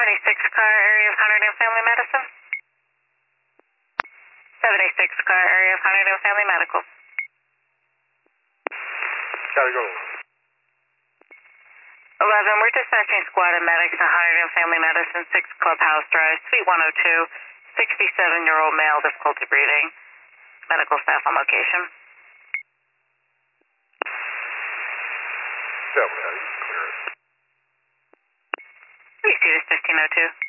76 car area of Hunterdon Family Medicine. 76 car area of Hunterdon Family Medical. Gotta go. 11, we're dispatching squad and medics to Hunterdon Family Medicine, 6 Clubhouse Drive, Suite 102, 67-year-old male, difficulty breathing. Medical staff on location. 7, how do you clear it? We see this 1502.